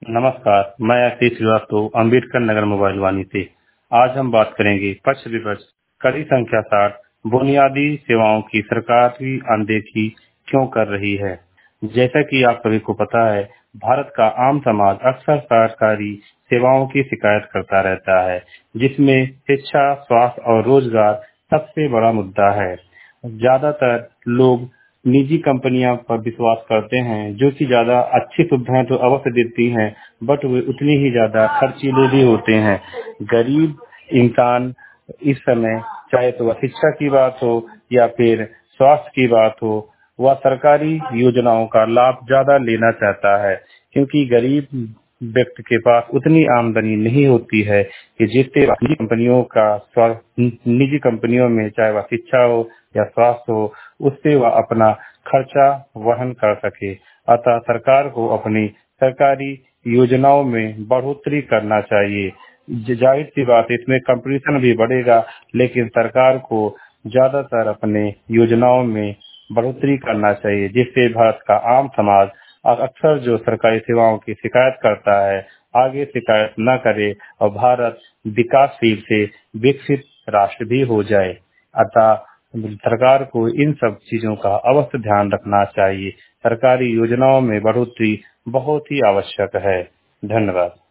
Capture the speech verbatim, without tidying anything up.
नमस्कार, मैं आशीष श्रीवास्तव अम्बेडकर नगर मोबाइल वानी से। आज हम बात करेंगे पक्ष विपक्ष कड़ी संख्या साठ बुनियादी सेवाओं की सरकार की अनदेखी क्यों कर रही है। जैसा कि आप सभी को पता है, भारत का आम समाज अक्सर सरकारी सेवाओं की शिकायत करता रहता है, जिसमें शिक्षा, स्वास्थ्य और रोजगार सबसे बड़ा मुद्दा है। ज्यादातर लोग निजी कंपनियां पर विश्वास करते हैं, जो कि ज्यादा अच्छी सुविधाएं तो अवश्य देती हैं, बट वे उतनी ही ज्यादा खर्चीले भी होते हैं। गरीब इंसान इस समय, चाहे तो वह शिक्षा की बात हो या फिर स्वास्थ्य की बात हो, वह सरकारी योजनाओं का लाभ ज्यादा लेना चाहता है, क्योंकि गरीब व्यक्ति के पास उतनी आमदनी नहीं होती है कि जिससे वह निजी कंपनियों का स्वा- निजी कंपनियों में, चाहे वह शिक्षा हो या स्वास्थ्य हो, उससे वह अपना खर्चा वहन कर सके। अतः सरकार को अपनी सरकारी योजनाओं में बढ़ोतरी करना चाहिए। ज- जाहिर सी बात है, इसमें कंपटीशन भी बढ़ेगा, लेकिन सरकार को ज्यादातर अपने योजनाओं में बढ़ोतरी करना चाहिए, जिससे भारत का आम समाज अ- अक्सर जो सरकारी सेवाओं की शिकायत करता है, आगे शिकायत न करे और भारत विकासशील से विकसित राष्ट्र भी हो जाए। अतः सरकार को इन सब चीजों का अवश्य ध्यान रखना चाहिए। सरकारी योजनाओं में बढ़ोतरी बहुत ही आवश्यक है। धन्यवाद।